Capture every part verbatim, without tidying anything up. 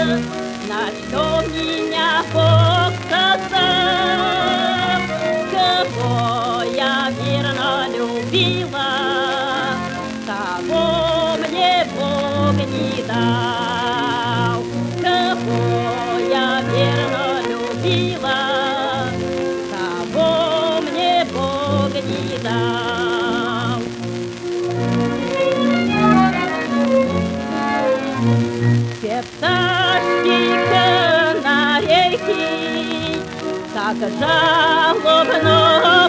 на что меня Бог создал, кого я верно любила, того мне Бог не дал, кого я верно любила, того мне Бог не дал. Все пташки, канарейки так жалобно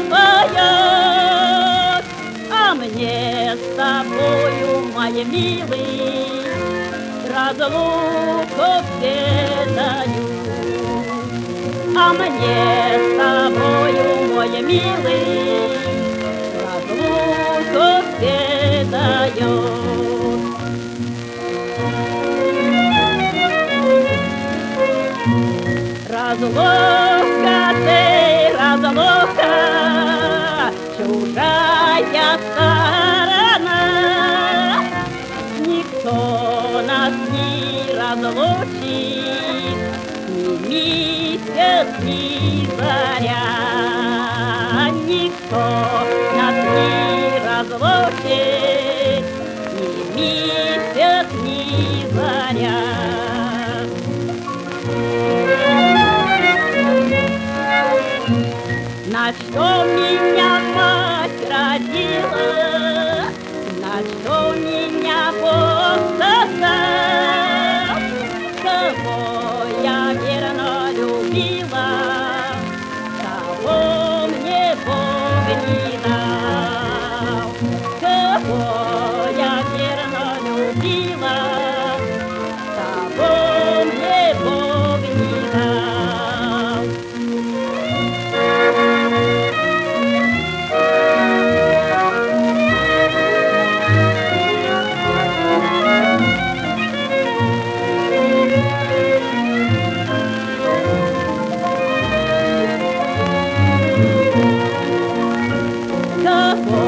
поют, а мне с тобою, мой милый, разлуку все дают. А мне с тобою, мой милый, разлуку все дают. Разлука ты, разлука, чужая сторона, никто нас не разлучит, ни месяц, ни заря, никто нас не разлучит, ни месяц, ни заря. На что меня мать родила, на что меня Бог создал, кого я верно любила, того мне Бог не дал, кого я верно любила, того мне Бог не дал. Кого